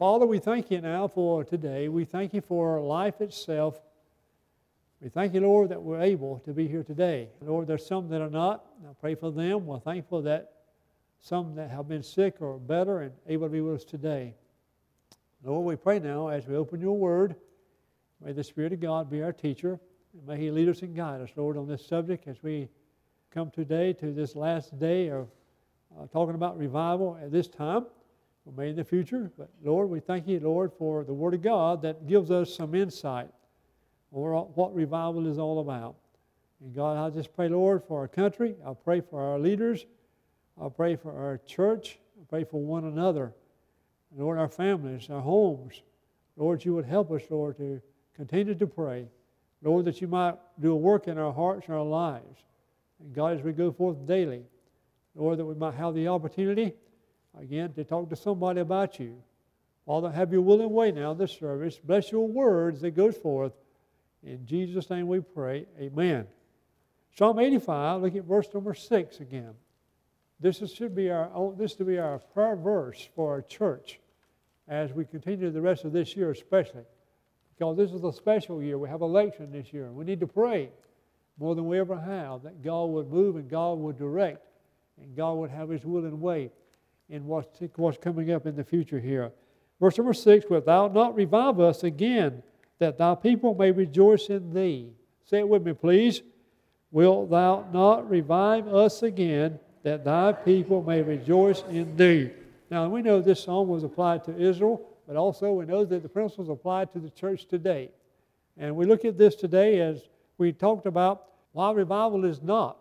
Father, we thank you now for today. We thank you for life itself. We thank you, Lord, that we're able to be here today. Lord, there's some that are not. I pray for them. We're thankful that some that have been sick are better and able to be with us today. Lord, we pray now as we open your word, may the Spirit of God be our teacher, and may He lead us and guide us, Lord, on this subject as we come today to this last day of talking about revival at this time, or maybe in the future. But Lord, we thank you, Lord, for the Word of God that gives us some insight on what revival is all about. And God, I just pray, Lord, for our country. I pray for our leaders. I pray for our church. I pray for one another. Lord, our families, our homes. Lord, you would help us, Lord, to continue to pray. Lord, that you might do a work in our hearts and our lives. And God, as we go forth daily, Lord, that we might have the opportunity, again, to talk to somebody about you. Father, have your will and way now in this service. Bless your words that goes forth. In Jesus' name we pray. Amen. Psalm 85, look at verse number 6 again. This to be our prayer verse for our church as we continue the rest of this year especially. Because this is a special year. We have election this year. We need to pray more than we ever have that God would move and God would direct and God would have His will and way in what's coming up in the future here. Verse number 6, wilt thou not revive us again, that thy people may rejoice in thee? Say it with me, please. Wilt thou not revive us again, that thy people may rejoice in thee? Now, we know this psalm was applied to Israel, but also we know that the principles apply to the church today. And we look at this today as we talked about why revival is not.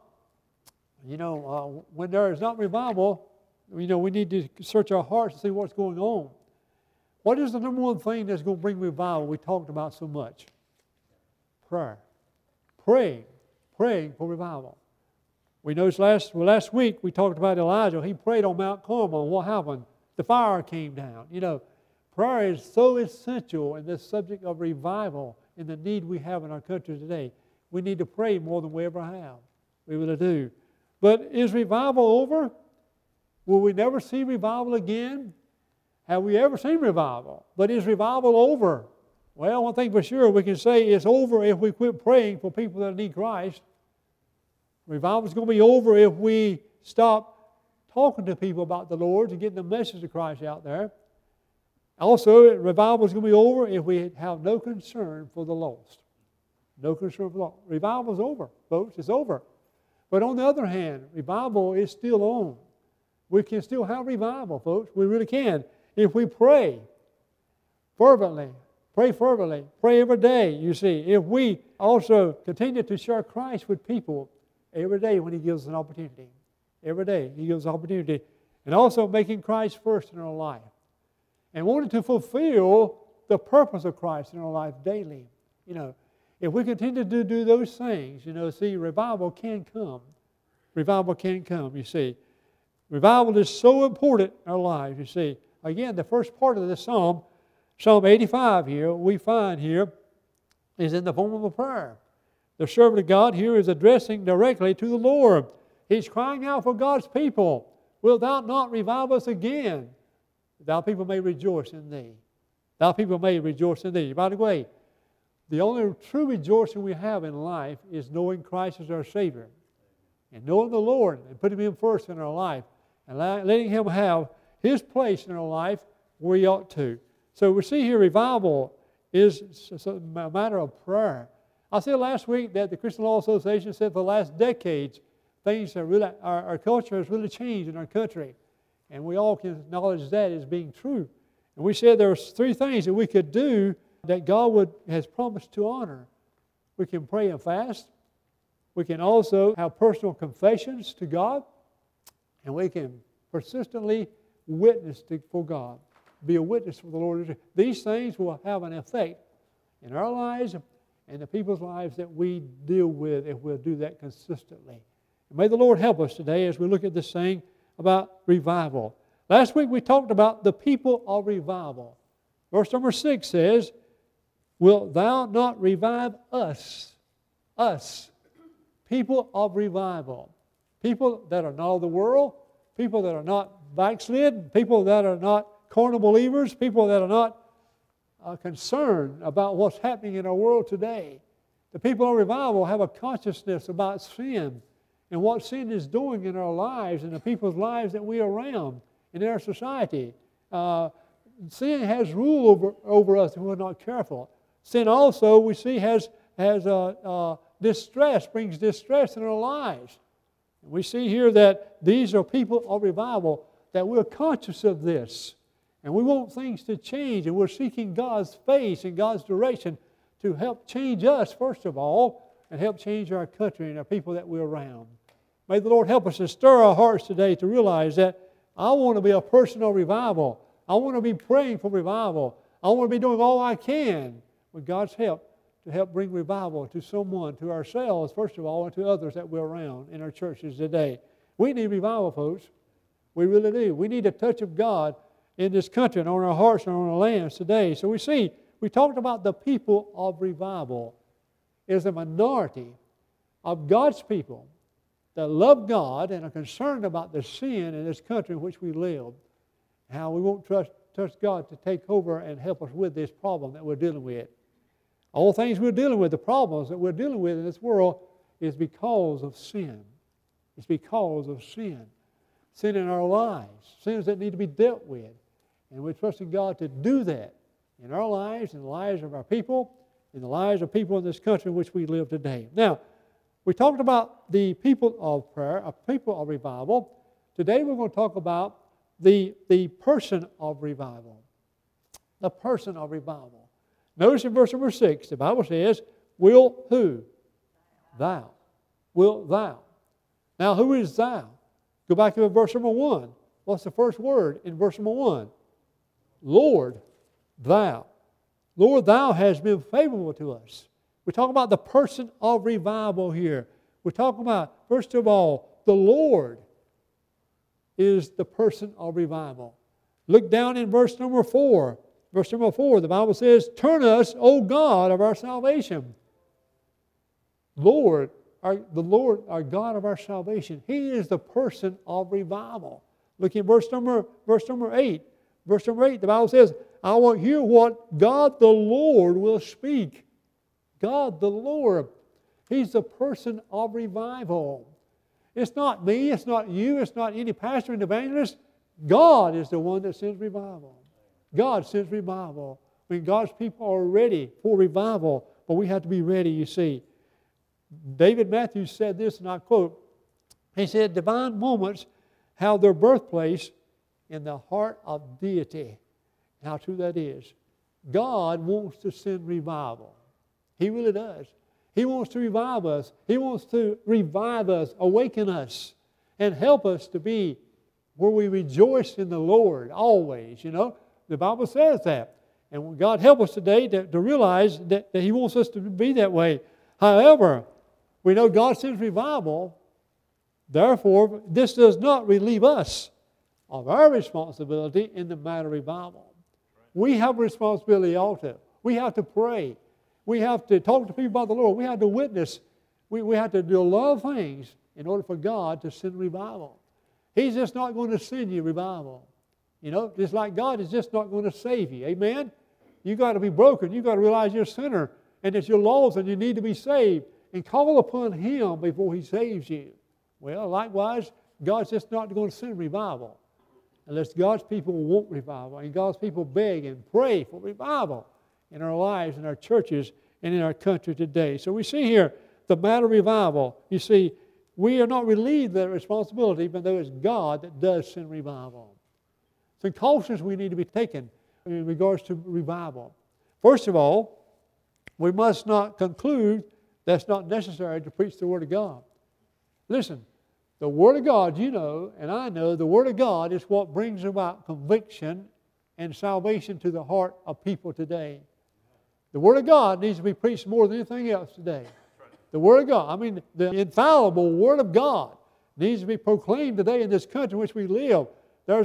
When there is not revival, we need to search our hearts to see what's going on. What is the number one thing that's going to bring revival we talked about so much? Prayer. Praying for revival. We noticed last week we talked about Elijah. He prayed on Mount Carmel. What happened? The fire came down. Prayer is so essential in this subject of revival and the need we have in our country today. We need to pray more than we ever have. We really do. But is revival over? Will we never see revival again? Have we ever seen revival? But is revival over? Well, one thing for sure, we can say it's over if we quit praying for people that need Christ. Revival is going to be over if we stop talking to people about the Lord and getting the message of Christ out there. Also, revival is going to be over if we have no concern for the lost. No concern for the lost. Revival is over, folks. It's over. But on the other hand, revival is still on. We can still have revival, folks. We really can. If we pray fervently, pray every day, you see. If we also continue to share Christ with people every day when He gives us an opportunity. Every day He gives us an opportunity. And also making Christ first in our life. And wanting to fulfill the purpose of Christ in our life daily. If we continue to do those things, see, revival can come. Revival can come, you see. Revival is so important in our lives, you see. Again, the first part of this psalm, Psalm 85 here, we find here, is in the form of a prayer. The servant of God here is addressing directly to the Lord. He's crying out for God's people. Wilt thou not revive us again? Thou people may rejoice in thee. Thou people may rejoice in thee. By the way, the only true rejoicing we have in life is knowing Christ as our Savior. And knowing the Lord and putting Him first in our life. And letting Him have His place in our life where He ought to. So we see here revival is a matter of prayer. I said last week that the Christian Law Association said for the last decades, our culture has really changed in our country. And we all can acknowledge that as being true. And we said there are three things that we could do that God has promised to honor. We can pray and fast. We can also have personal confessions to God. And we can persistently witness for God. Be a witness for the Lord. These things will have an effect in our lives and the people's lives that we deal with if we'll do that consistently. And may the Lord help us today as we look at this thing about revival. Last week we talked about the people of revival. Verse number 6 says, wilt thou not revive us? Us. People of revival. People that are not of the world. People that are not backslid. People that are not carnal believers, people that are not concerned about what's happening in our world today. The people of revival have a consciousness about sin and what sin is doing in our lives and the people's lives that we are around in our society. Sin has rule over us if we're not careful. Sin also, we see, has distress, brings distress in our lives. We see here that these are people of revival, that we're conscious of this. And we want things to change, and we're seeking God's face and God's direction to help change us, first of all, and help change our country and our people that we're around. May the Lord help us to stir our hearts today to realize that I want to be a person of revival. I want to be praying for revival. I want to be doing all I can with God's help to help bring revival to someone, to ourselves, first of all, and to others that we're around in our churches today. We need revival, folks. We really do. We need a touch of God in this country and on our hearts and on our lands today. So we talked about the people of revival is a minority of God's people that love God and are concerned about the sin in this country in which we live. How we won't trust God to take over and help us with this problem that we're dealing with. All things we're dealing with, the problems that we're dealing with in this world is because of sin. It's because of sin. Sin in our lives, sins that need to be dealt with. And we're trusting God to do that in our lives, in the lives of our people, in the lives of people in this country in which we live today. Now, we talked about the people of prayer, a people of revival. Today we're going to talk about the person of revival. The person of revival. Notice in verse number 6, the Bible says, will who? Thou. Will thou. Now, who is thou? Go back to verse number 1. What's the first word in verse number 1? Lord, thou. Lord, thou has been favorable to us. We talk about the person of revival here. We're talking about, first of all, the Lord is the person of revival. Look down in verse number 4. Verse number 4, the Bible says, turn us, O God of our salvation. Lord, the Lord, our God of our salvation. He is the person of revival. Look at verse number 8. Verse number 8, the Bible says, I will hear what God the Lord will speak. God the Lord. He's the person of revival. It's not me, it's not you, it's not any pastor and evangelist. God is the one that sends revival. God sends revival. I mean, God's people are ready for revival, but we have to be ready, you see. David Matthews said this, and I quote, he said, divine moments have their birthplace in the heart of deity. And how true that is. God wants to send revival. He really does. He wants to revive us. He wants to revive us, awaken us, and help us to be where we rejoice in the Lord always, you know. The Bible says that. And God help us today to realize that He wants us to be that way. However, we know God sends revival. Therefore, this does not relieve us of our responsibility in the matter of revival. We have a responsibility also. We have to pray. We have to talk to people about the Lord. We have to witness. We have to do a lot of things in order for God to send revival. He's just not going to send you revival. You know, just like God is just not going to save you. Amen? You've got to be broken. You've got to realize you're a sinner and that you're lost and you need to be saved. And call upon Him before He saves you. Well, likewise, God's just not going to send revival unless God's people want revival and God's people beg and pray for revival in our lives, in our churches, and in our country today. So we see here the matter of revival. You see, we are not relieved of that responsibility, even though it's God that does send revival. Some cautions we need to be taken in regards to revival. First of all, we must not conclude that's not necessary to preach the Word of God. Listen, the Word of God, you know, and I know, the Word of God is what brings about conviction and salvation to the heart of people today. The Word of God needs to be preached more than anything else today. The Word of God, I mean, the infallible Word of God needs to be proclaimed today in this country in which we live. There's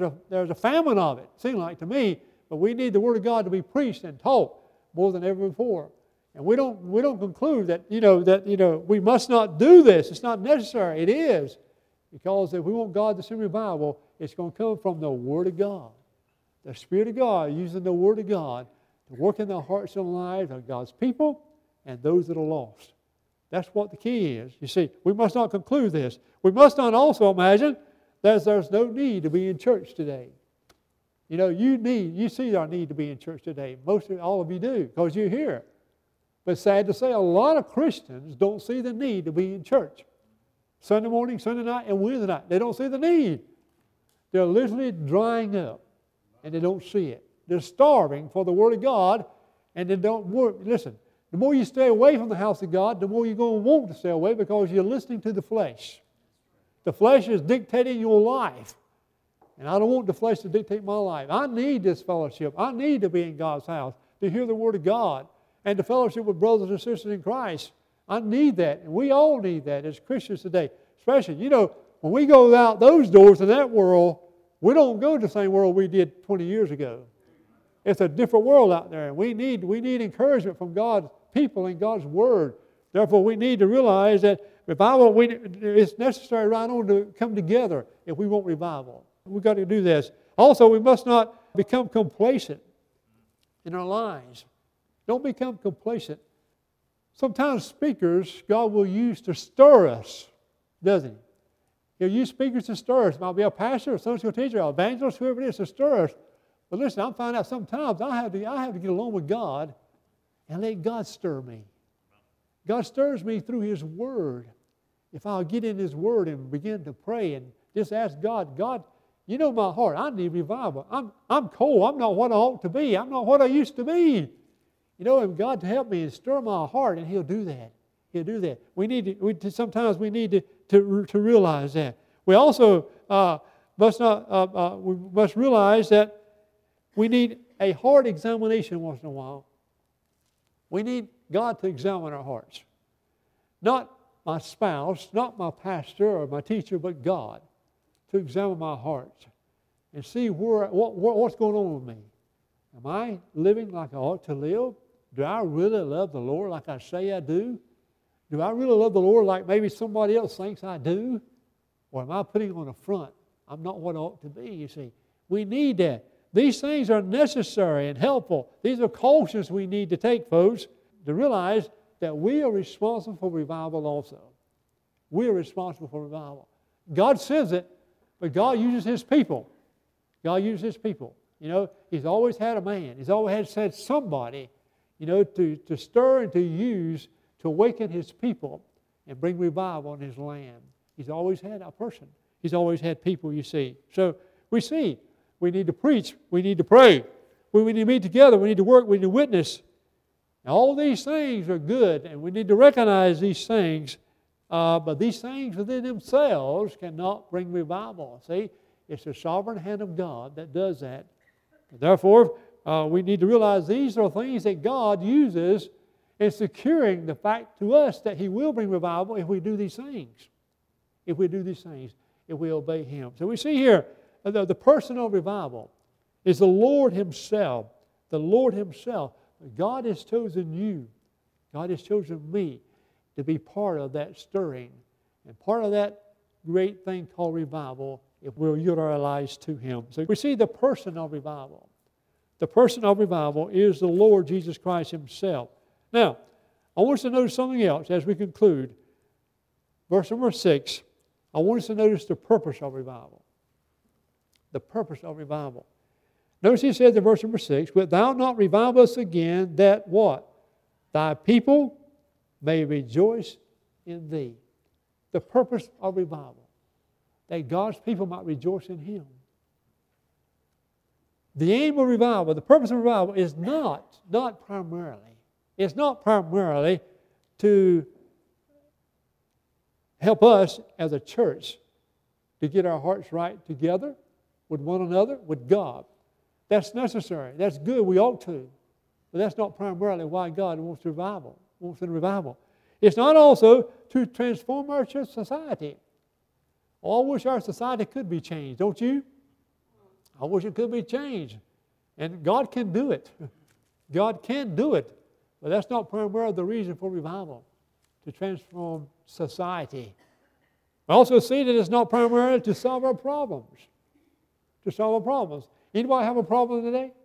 a famine of it, seems like to me, but we need the Word of God to be preached and taught more than ever before. And we don't conclude that we must not do this. It's not necessary. It is, because if we want God to send revival, it's going to come from the Word of God. The Spirit of God using the Word of God to work in the hearts and lives of God's people and those that are lost. That's what the key is. You see, we must not conclude this. We must not also imagine that there's no need to be in church today. You know, you see our need to be in church today. All of you do, because you're here. But sad to say, a lot of Christians don't see the need to be in church. Sunday morning, Sunday night, and Wednesday night. They don't see the need. They're literally drying up, and they don't see it. They're starving for the Word of God, and they don't work. Listen, the more you stay away from the house of God, the more you're going to want to stay away because you're listening to the flesh. The flesh is dictating your life. And I don't want the flesh to dictate my life. I need this fellowship. I need to be in God's house to hear the Word of God and to fellowship with brothers and sisters in Christ. I need that, and we all need that as Christians today. Especially, you know, when we go out those doors in that world, we don't go to the same world we did 20 years ago. It's a different world out there, and we need encouragement from God's people and God's Word. Therefore, we need to realize that revival, it's necessary right on to come together if we want revival. We've got to do this. Also, we must not become complacent in our lives. Don't become complacent. Sometimes speakers God will use to stir us, doesn't He? He'll use speakers to stir us. It might be a pastor, a Sunday school teacher, an evangelist, whoever it is, to stir us. But listen, I'm finding out sometimes I have to get along with God and let God stir me. God stirs me through His Word. If I'll get in His Word and begin to pray and just ask God, God, you know my heart. I need revival. I'm cold. I'm not what I ought to be. I'm not what I used to be. You know, and God to help me and stir my heart, and He'll do that. He'll do that. Sometimes we need to realize that. We also must realize that we need a heart examination once in a while. We need God to examine our hearts. Not my spouse, not my pastor or my teacher, but God to examine my heart and see what's going on with me. Am I living like I ought to live? Do I really love the Lord like I say I do? Do I really love the Lord like maybe somebody else thinks I do? Or am I putting on a front? I'm not what I ought to be, you see. We need that. These things are necessary and helpful. These are cautions we need to take, folks, to realize that we are responsible for revival also. We are responsible for revival. God sends it, but God uses His people. God uses His people. You know, He's always had a man. He's always had somebody, you know, to stir and to use to awaken His people and bring revival in His land. He's always had a person. He's always had people, you see. So we see we need to preach. We need to pray. We need to meet together. We need to work. We need to witness. Now, all these things are good, and we need to recognize these things. But these things within themselves cannot bring revival. See, it's the sovereign hand of God that does that. Therefore, we need to realize these are things that God uses in securing the fact to us that He will bring revival if we do these things. If we do these things, if we obey Him. So we see here the person of revival is the Lord Himself. The Lord Himself. God has chosen you. God has chosen me to be part of that stirring and part of that great thing called revival if we'll yield our lives to Him. So we see the person of revival. The person of revival is the Lord Jesus Christ Himself. Now, I want us to notice something else as we conclude. Verse number 6, I want us to notice the purpose of revival. The purpose of revival. Notice He says in verse number 6, "Wilt thou not revive us again, that" what? "Thy people may rejoice in Thee." The purpose of revival. That God's people might rejoice in Him. The aim of revival, the purpose of revival is not primarily. It's not primarily to help us as a church to get our hearts right together with one another, with God. That's necessary. That's good. We ought to. But that's not primarily why God wants revival. Wants in revival. It's not also to transform our church society. Oh, I wish our society could be changed, don't you? I wish it could be changed. And God can do it. God can do it. But that's not primarily the reason for revival, to transform society. I also see that it's not primarily to solve our problems. To solve our problems. Anybody have a problem today?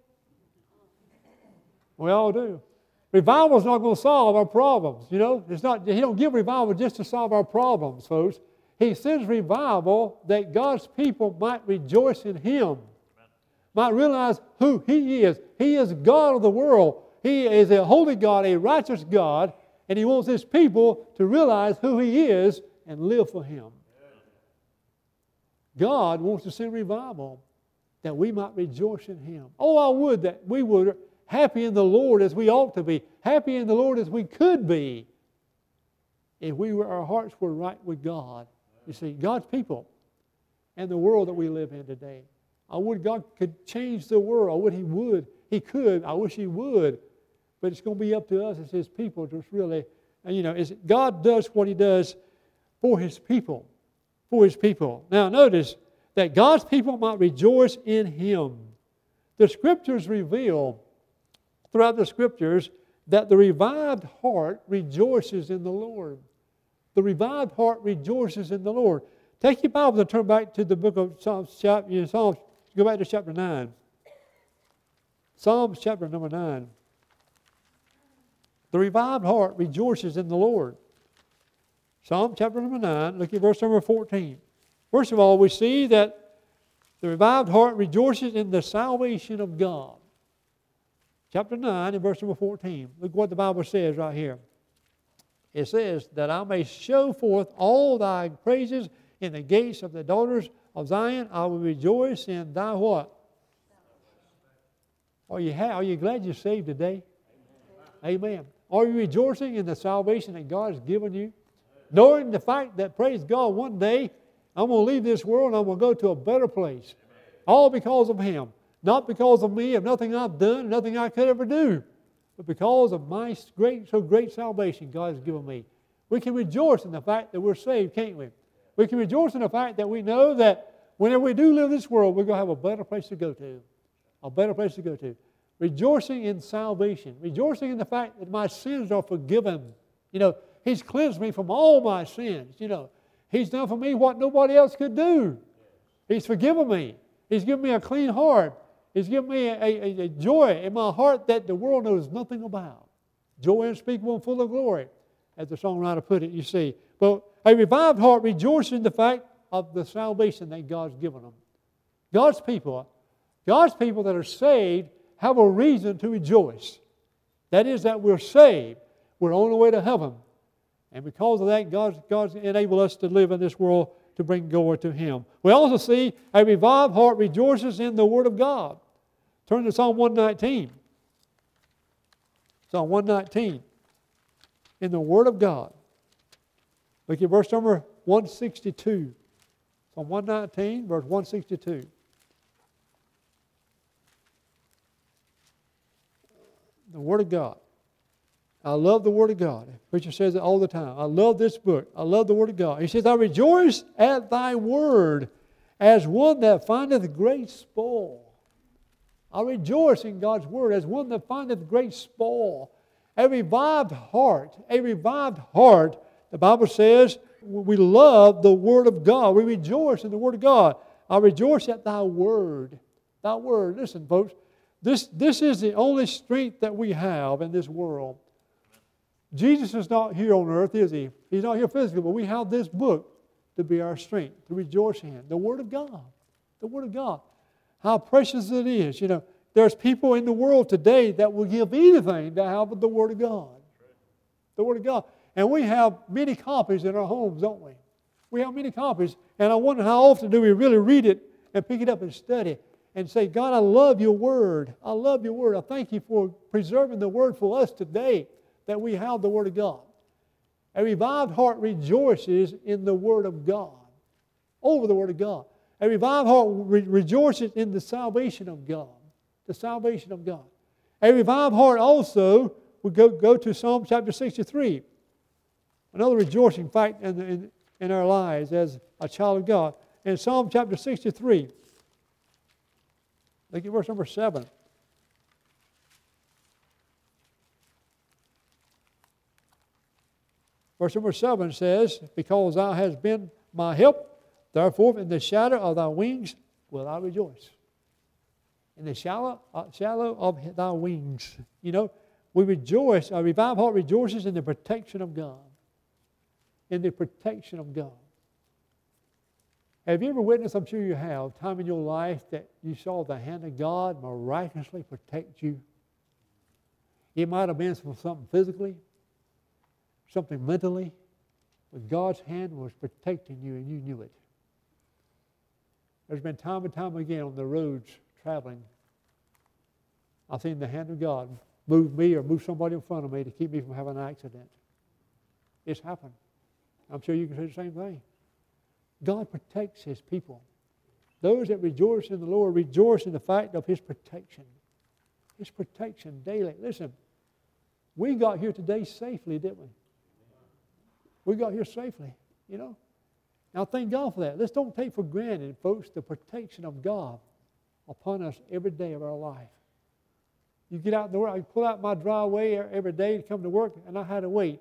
We all do. Revival's not going to solve our problems. You know, it's not. He don't give revival just to solve our problems, folks. He sends revival that God's people might rejoice in Him, might realize who He is. He is God of the world. He is a holy God, a righteous God, and He wants His people to realize who He is and live for Him. God wants to send revival that we might rejoice in Him. Oh, I would that we were happy in the Lord as we ought to be, happy in the Lord as we could be, if our hearts were right with God. You see, God's people and the world that we live in today. I would God could change the world. I would He would. He could. I wish He would. But it's going to be up to us as His people to really, God does what He does for His people. For His people. Now notice that God's people might rejoice in Him. The Scriptures reveal throughout the Scriptures that the revived heart rejoices in the Lord. The revived heart rejoices in the Lord. Take your Bible and turn back to the book of Psalms. Go back to chapter 9. Psalms chapter number 9. The revived heart rejoices in the Lord. Psalm chapter number 9, look at verse number 14. First of all, we see that the revived heart rejoices in the salvation of God. Chapter 9 and verse number 14. Look what the Bible says right here. It says, that I may show forth all thy praises in the gates of the daughters of Zion. I will rejoice in thy what? Are you glad you're saved today? Amen. Are you rejoicing in the salvation that God has given you? Knowing the fact that, praise God, one day I'm going to leave this world and I'm going to go to a better place. All because of Him. Not because of me, of nothing I've done, nothing I could ever do. But because of my great salvation God has given me. We can rejoice in the fact that we're saved, can't we? We can rejoice in the fact that we know that whenever we do live this world, we're going to have a better place to go to. A better place to go to. Rejoicing in salvation. Rejoicing in the fact that my sins are forgiven. He's cleansed me from all my sins. He's done for me what nobody else could do. He's forgiven me. He's given me a clean heart. He's given me a joy in my heart that the world knows nothing about. Joy unspeakable and full of glory, as the songwriter put it, you see. But a revived heart rejoices in the fact of the salvation that God's given them. God's people that are saved have a reason to rejoice. That is that we're saved. We're on the way to heaven. And because of that, God's enabled us to live in this world to bring glory to Him. We also see a revived heart rejoices in the Word of God. Turn to Psalm 119. Psalm 119. In the Word of God. Look at verse number 162. Psalm 119, verse 162. The Word of God. I love the Word of God. The preacher says it all the time. I love this book. I love the Word of God. He says, I rejoice at thy word as one that findeth great spoil. I rejoice in God's Word as one that findeth great spoil. A revived heart, the Bible says, we love the Word of God. We rejoice in the Word of God. I rejoice at thy word. Thy word. Listen, folks, this is the only strength that we have in this world. Jesus is not here on earth, is He? He's not here physically, but we have this book to be our strength, to rejoice in. The Word of God. The Word of God. How precious it is. There's people in the world today that will give anything to have the Word of God. The Word of God. And we have many copies in our homes, don't we? We have many copies. And I wonder how often do we really read it and pick it up and study and say, God, I love your Word. I love your Word. I thank you for preserving the Word for us today, that we have the Word of God. A revived heart rejoices in the Word of God, over the Word of God. A revived heart rejoices in the salvation of God, the salvation of God. A revived heart also, we go to Psalm chapter 63. Another rejoicing fact in our lives as a child of God. In Psalm chapter 63, look at verse number 7. Verse number 7 says, because thou hast been my help, therefore in the shadow of thy wings will I rejoice. in the shadow of thy wings. You know, we rejoice, a revived heart rejoices in the protection of God. In the protection of God. Have you ever witnessed, I'm sure you have, time in your life that you saw the hand of God miraculously protect you? It might have been from something physically, something mentally, but God's hand was protecting you and you knew it. There's been time and time again on the roads traveling, I've seen the hand of God move me or move somebody in front of me to keep me from having an accident. It's happened. I'm sure you can say the same thing. God protects His people. Those that rejoice in the Lord rejoice in the fact of His protection. His protection daily. Listen, we got here today safely, didn't we? We got here safely, you know. Now thank God for that. Let's don't take for granted, folks, the protection of God upon us every day of our life. You get out the work, I pull out my driveway every day to come to work, and I had to wait.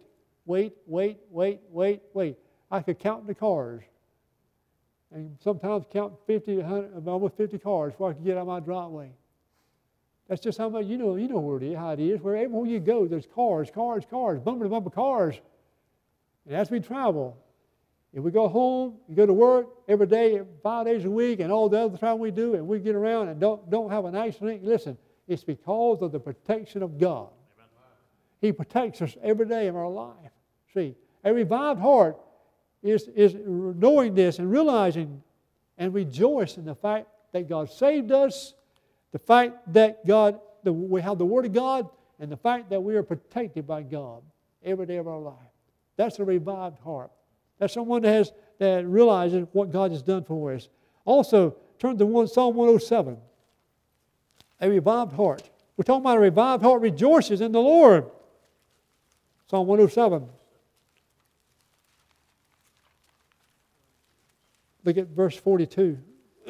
I could count the cars. And sometimes count 50, 100, almost 50 cars before I could get out of my driveway. That's just how much, you know where it is, how it is. Wherever you go, there's cars, bumper to bumper cars. And as we travel, if we go home, you go to work every day, 5 days a week, and all the other time we do, and we get around and don't have an accident, listen, it's because of the protection of God. He protects us every day of our life. See, a revived heart is knowing this and realizing and rejoicing in the fact that God saved us, the fact that we have the Word of God, and the fact that we are protected by God every day of our life. That's a revived heart. That's someone that realizes what God has done for us. Also, turn to Psalm 107. A revived heart. We're talking about a revived heart rejoices in the Lord. Psalm 107. Look at verse 42.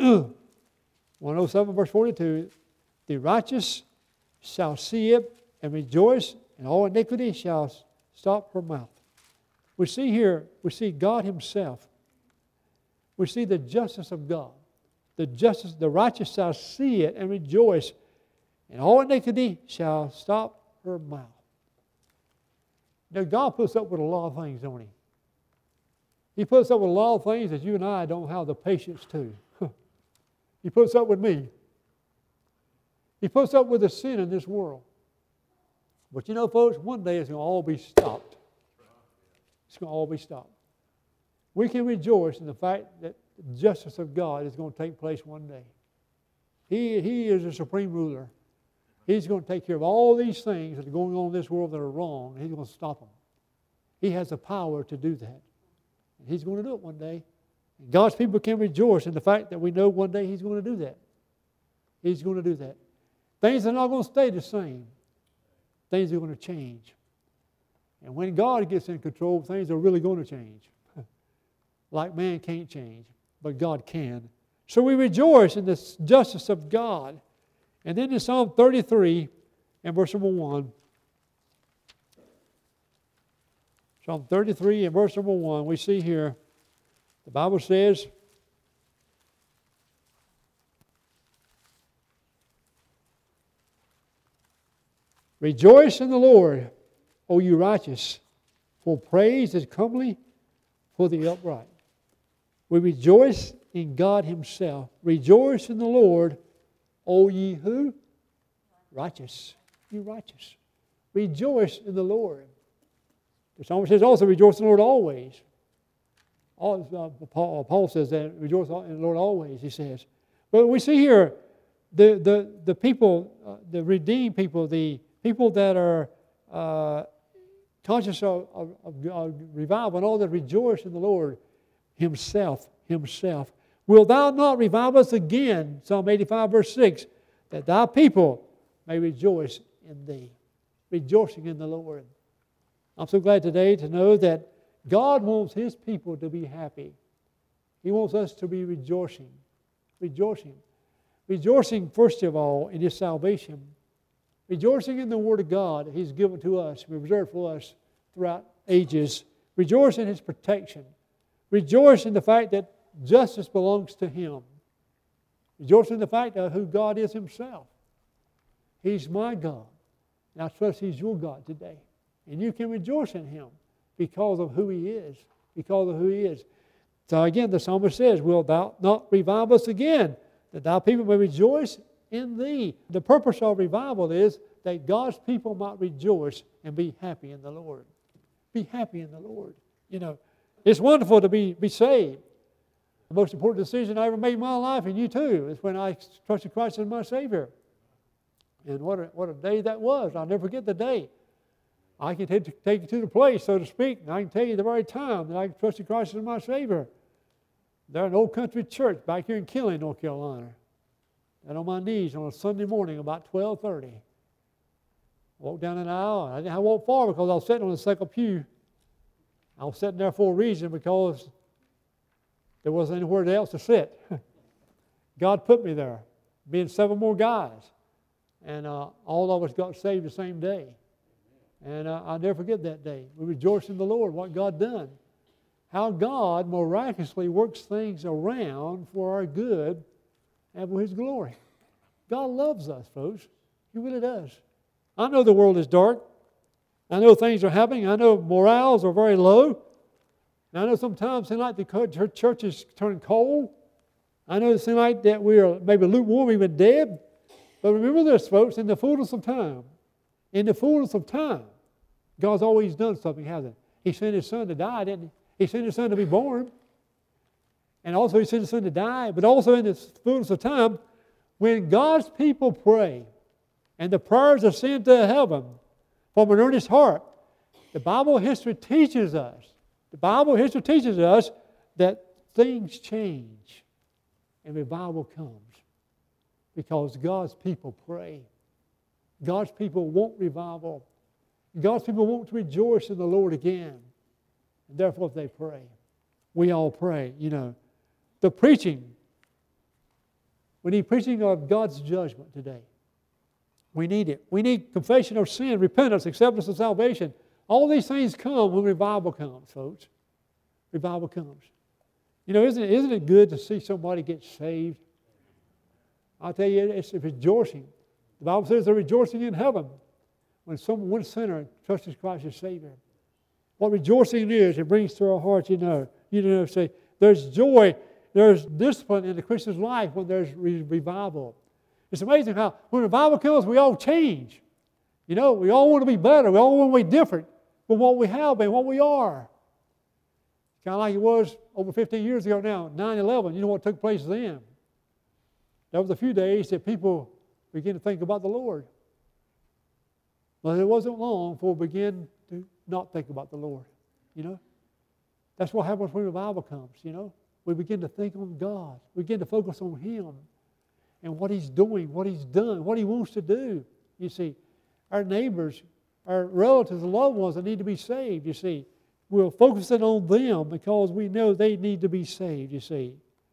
107 verse 42. The righteous shall see it and rejoice, and all iniquity shall stop her mouth. We see God Himself. We see the justice of God. The righteous shall see it and rejoice, and all iniquity shall stop her mouth. Now, God puts up with a lot of things, don't He? He puts up with a lot of things that you and I don't have the patience to. He puts up with me. He puts up with the sin in this world. But you know, folks, one day it's going to all be stopped. It's going to all be stopped. We can rejoice in the fact that the justice of God is going to take place one day. He is the supreme ruler. He's going to take care of all these things that are going on in this world that are wrong, and He's going to stop them. He has the power to do that. And He's going to do it one day. And God's people can rejoice in the fact that we know one day He's going to do that. He's going to do that. Things are not going to stay the same. Things are going to change. And when God gets in control, things are really going to change. Like man can't change, but God can. So we rejoice in the justice of God. And then in Psalm 33 and verse number 1. Psalm 33 and verse number 1, we see here, the Bible says, rejoice in the Lord, O you righteous, for praise is comely for the upright. We rejoice in God Himself. Rejoice in the Lord, O ye who? Righteous. You righteous. Rejoice in the Lord. The psalmist says also, rejoice in the Lord always. Paul says that, rejoice in the Lord always, he says. But we see here the people, the redeemed people, the people that are conscious of revival and all that rejoice in the Lord Himself. Will thou not revive us again, Psalm 85 verse 6, that thy people may rejoice in thee. Rejoicing in the Lord. I'm so glad today to know that God wants His people to be happy. He wants us to be rejoicing. Rejoicing, first of all, in His salvation. Rejoicing in the Word of God that He's given to us, reserved for us throughout ages. Rejoice in His protection. Rejoice in the fact that justice belongs to Him. Rejoice in the fact of who God is Himself. He's my God. And I trust He's your God today. And you can rejoice in Him because of who He is. Because of who He is. So again, the psalmist says, "Wilt thou not revive us again, that thy people may rejoice in thee?" The purpose of revival is that God's people might rejoice and be happy in the Lord. Be happy in the Lord. You know, it's wonderful to be saved. The most important decision I ever made in my life, and you too, is when I trusted Christ as my Savior. And what a day that was. I'll never forget the day. I can take you to the place, so to speak, and I can tell you the very time that I trusted Christ as my Savior. There in an old country church back here in Kinley, North Carolina. And on my knees on a Sunday morning about 12:30. Walked down an aisle. I didn't have to walk far because I was sitting on the second pew. I was sitting there for a reason, because there wasn't anywhere else to sit. God put me there, being 7 more guys. And all of us got saved the same day. And I'll never forget that day. We rejoiced in the Lord, what God done. How God miraculously works things around for our good and for His glory. God loves us, folks. He really does. I know the world is dark. I know things are happening. I know morals are very low. And I know sometimes it seems like the church is turning cold. I know it seems like that we are maybe lukewarm, even dead. But remember this, folks, in the fullness of time, God's always done something, hasn't He? He sent His Son to die, didn't He? He sent His Son to be born. And also He sent His Son to die. But also in the fullness of time, when God's people pray, and the prayers ascend to heaven from an earnest heart, the Bible history teaches us that things change and revival comes because God's people pray. God's people want revival. God's people want to rejoice in the Lord again. And therefore they pray. We all pray, you know. The preaching, we need preaching of God's judgment today. We need it. We need confession of sin, repentance, acceptance of salvation. All these things come when revival comes, folks. Revival comes. You know, isn't it good to see somebody get saved? I'll tell you, it's rejoicing. The Bible says they're rejoicing in heaven when one sinner trusts Christ as Savior. What rejoicing is, it brings to our hearts, say, there's joy, there's discipline in the Christian's life when there's revival. It's amazing how when revival comes, we all change. You know, we all want to be better. We all want to be different from what we have been, what we are. Kind of like it was over 15 years ago now, 9/11. You know what took place then? There was a few days that people began to think about the Lord. But it wasn't long before we began to not think about the Lord. You know? That's what happens when revival comes, you know? We begin to think on God. We begin to focus on Him and what He's doing, what He's done, what He wants to do. You see, our neighbors, our relatives, loved ones that need to be saved, you see. We'll focus it on them because we know they need to be saved, you see.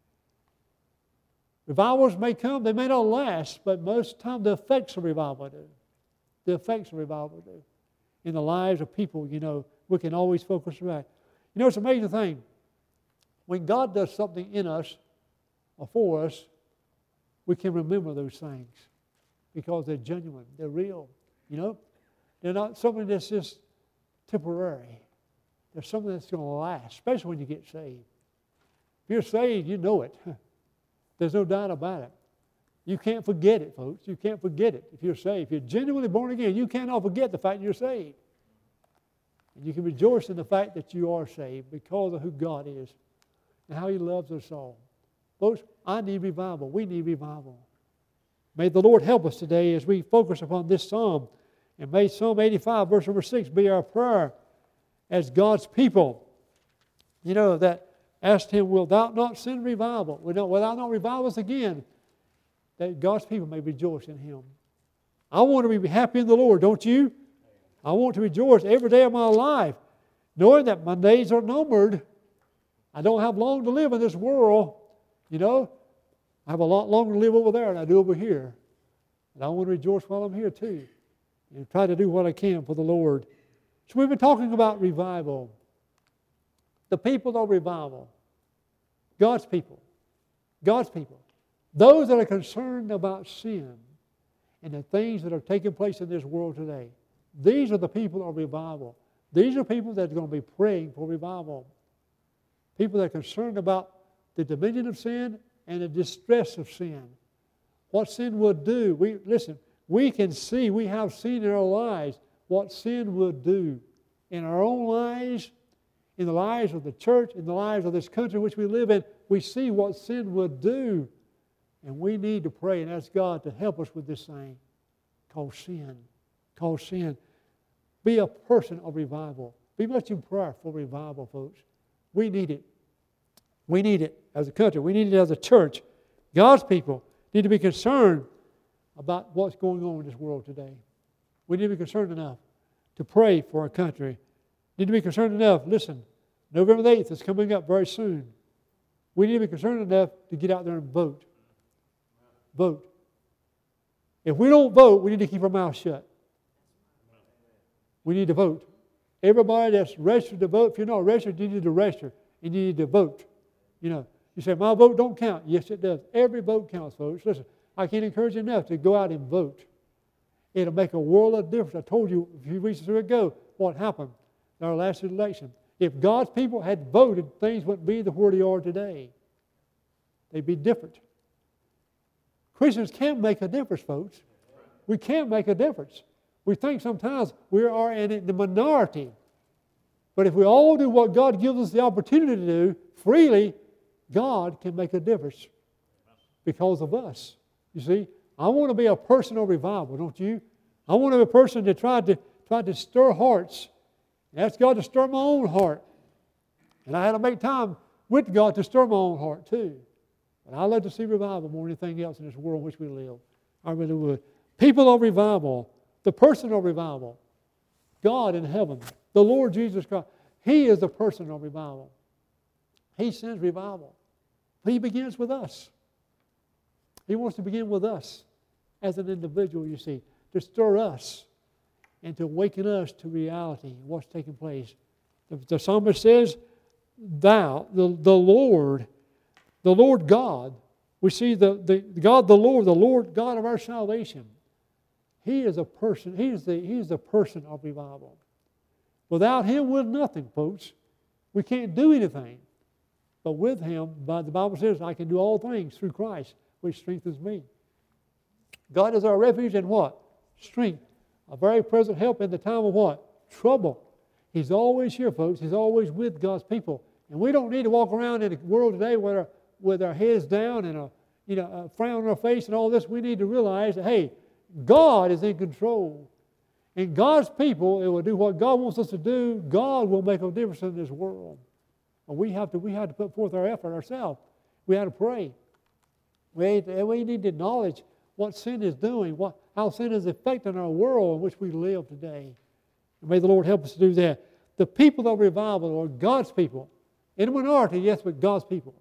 Revivals may come, they may not last, but most of the time the effects of revival do. The effects of revival do. In the lives of people, you know, we can always focus back. You know, it's an amazing thing. When God does something in us or for us, we can remember those things because they're genuine, they're real, you know. They're not something that's just temporary. They're something that's going to last, especially when you get saved. If you're saved, you know it. There's no doubt about it. You can't forget it, folks. You can't forget it if you're saved. If you're genuinely born again, you cannot forget the fact that you're saved. And you can rejoice in the fact that you are saved because of who God is and how He loves us all. Folks, I need revival. We need revival. May the Lord help us today as we focus upon this psalm. And may Psalm 85, verse number 6, be our prayer as God's people. You know, that asked Him, "Wilt thou not send revival? Wilt thou not revive us again?" That God's people may rejoice in Him. I want to be happy in the Lord, don't you? I want to rejoice every day of my life, knowing that my days are numbered. I don't have long to live in this world. You know, I have a lot longer to live over there than I do over here. And I want to rejoice while I'm here too. And try to do what I can for the Lord. So we've been talking about revival. The people of revival. God's people. God's people. Those that are concerned about sin and the things that are taking place in this world today, these are the people of revival. These are people that are going to be praying for revival. People that are concerned about the dominion of sin and the distress of sin. What sin would do. We can see, we have seen in our lives what sin would do in our own lives, in the lives of the church, in the lives of this country in which we live in. We see what sin would do. And we need to pray and ask God to help us with this thing called sin. Called sin. Be a person of revival. Be much in prayer for revival, folks. We need it. We need it as a country. We need it as a church. God's people need to be concerned about what's going on in this world today. We need to be concerned enough to pray for our country. Need to be concerned enough. Listen, November the 8th is coming up very soon. We need to be concerned enough to get out there and vote. Vote. If we don't vote, we need to keep our mouth shut. We need to vote. Everybody that's registered to vote, if you're not registered, you need to register and you need to vote. You know, you say, my vote don't count. Yes, it does. Every vote counts, folks. Listen, I can't encourage you enough to go out and vote. It'll make a world of difference. I told you a few weeks ago what happened in our last election. If God's people had voted, things wouldn't be where they are today. They'd be different. Christians can make a difference, folks. We can make a difference. We think sometimes we are in the minority. But if we all do what God gives us the opportunity to do freely, God can make a difference because of us. You see, I want to be a person of revival, don't you? I want to be a person that tried to stir hearts. And ask God to stir my own heart. And I had to make time with God to stir my own heart too. But I love to see revival more than anything else in this world in which we live. I really would. People of revival, the person of revival, God in heaven, the Lord Jesus Christ, He is the person of revival. He sends revival. He begins with us. He wants to begin with us as an individual, you see, to stir us and to awaken us to reality, what's taking place. The psalmist says, Thou, the Lord God, we see the God, the Lord God of our salvation. He is a person, He is the person of revival. Without Him, we're nothing, folks. We can't do anything. But with Him, the Bible says, I can do all things through Christ, which strengthens me. God is our refuge and what? Strength. A very present help in the time of what? Trouble. He's always here, folks. He's always with God's people. And we don't need to walk around in the world today with our heads down and a frown on our face and all this. We need to realize that, hey, God is in control. And God's people, it will do what God wants us to do. God will make a difference in this world. And we have to put forth our effort ourselves. We have to pray. We need to acknowledge what sin is doing, how sin is affecting our world in which we live today. And may the Lord help us to do that. The people of revival are God's people. In a minority, yes, but God's people.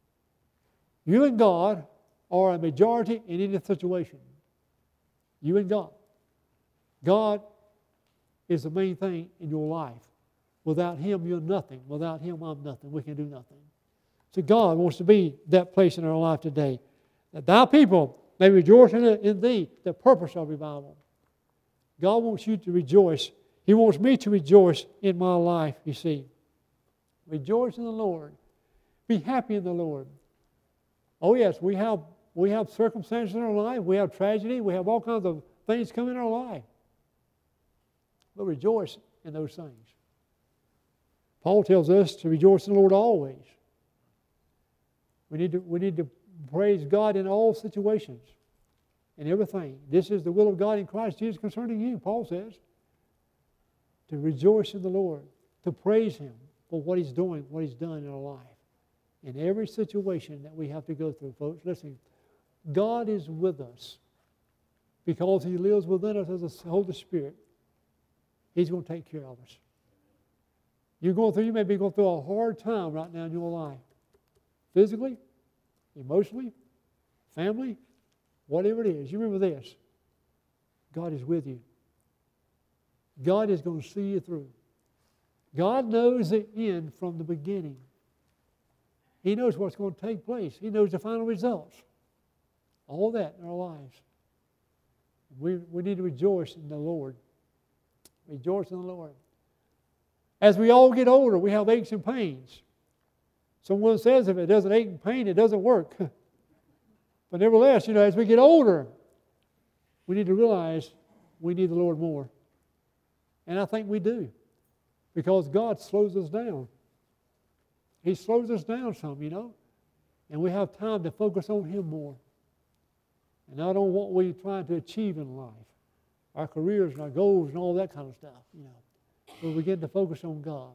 You and God are a majority in any situation. You and God. God is the main thing in your life. Without Him, you're nothing. Without Him, I'm nothing. We can do nothing. So God wants to be that place in our life today. That thy people may rejoice in thee, the purpose of revival. God wants you to rejoice. He wants me to rejoice in my life, you see. Rejoice in the Lord. Be happy in the Lord. Oh yes, we have circumstances in our life. We have tragedy. We have all kinds of things come in our life. But rejoice in those things. Paul tells us to rejoice in the Lord always. We need to praise God in all situations and everything. This is the will of God in Christ Jesus concerning you, Paul says. To rejoice in the Lord, to praise Him for what He's doing, what He's done in our life. In every situation that we have to go through, folks, listen, God is with us because He lives within us as the Holy Spirit. He's going to take care of us. You may be going through a hard time right now in your life. Physically, emotionally, family, whatever it is. You remember this. God is with you. God is going to see you through. God knows the end from the beginning. He knows what's going to take place. He knows the final results. All that in our lives. We need to rejoice in the Lord. Rejoice in the Lord. As we all get older, we have aches and pains. Someone says if it doesn't ache and pain, it doesn't work. But nevertheless, as we get older, we need to realize we need the Lord more. And I think we do. Because God slows us down. He slows us down some, And we have time to focus on Him more. And not on what we're trying to achieve in life. Our careers and our goals and all that kind of stuff, We begin to focus on God.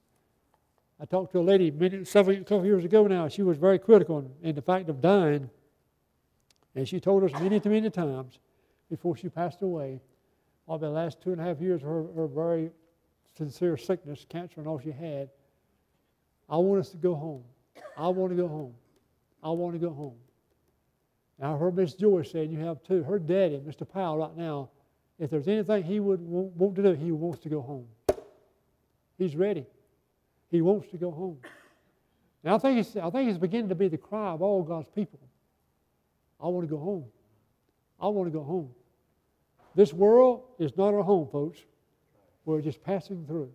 I talked to a lady a couple of years ago now. She was very critical in the fact of dying. And she told us many times before she passed away, over the last 2.5 years of her very sincere sickness, cancer and all she had, I want us to go home. I want to go home. I want to go home. And I heard Miss Joyce say, and you have too, her daddy, Mr. Powell, right now, if there's anything he would want to do, he wants to go home. He's ready. He wants to go home. And I think it's beginning to be the cry of all God's people. I want to go home. I want to go home. This world is not our home, folks. We're just passing through.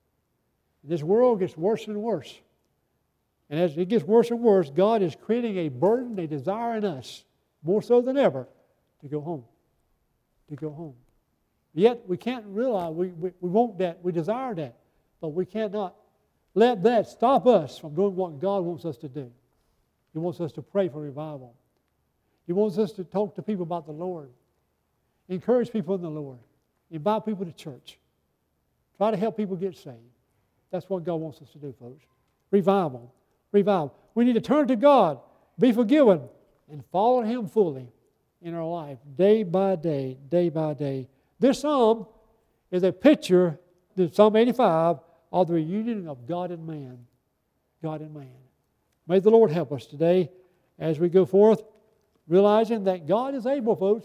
This world gets worse and worse. And as it gets worse and worse, God is creating a burden, a desire in us, more so than ever, to go home. To go home. Yet we can't realize, we want that, we desire that, but we cannot let that stop us from doing what God wants us to do. He wants us to pray for revival. He wants us to talk to people about the Lord. Encourage people in the Lord. Invite people to church. Try to help people get saved. That's what God wants us to do, folks. Revival. Revival. We need to turn to God, be forgiven, and follow Him fully in our life, day by day, day by day. This psalm is a picture, Psalm 85, of the reunion of God and man. God and man. May the Lord help us today as we go forth, realizing that God is able, folks.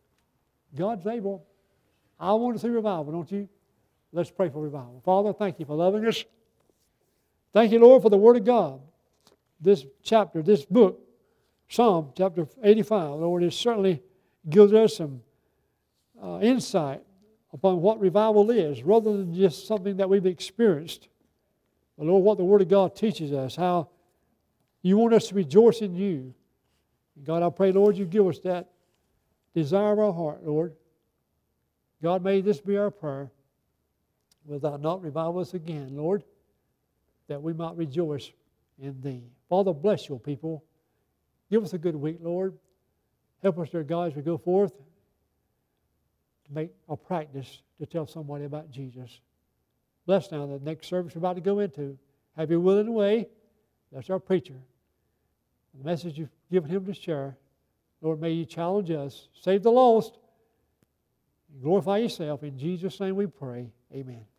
God's able. I want to see revival, don't you? Let's pray for revival. Father, thank You for loving us. Thank You, Lord, for the Word of God. This chapter, this book, Psalm chapter 85, Lord, it certainly gives us some insight upon what revival is, rather than just something that we've experienced. But Lord, what the Word of God teaches us, how You want us to rejoice in You. God, I pray, Lord, You give us that desire of our heart, Lord. God, may this be our prayer. Will Thou not revive us again, Lord, that we might rejoice in Thee. Father, bless Your people. Give us a good week, Lord. Help us, dear God, as we go forth to make a practice to tell somebody about Jesus. Bless now the next service we're about to go into. Have Your will in the way. That's our preacher. The message You've given him to share. Lord, may You challenge us. Save the lost. And glorify Yourself. In Jesus' name we pray. Amen.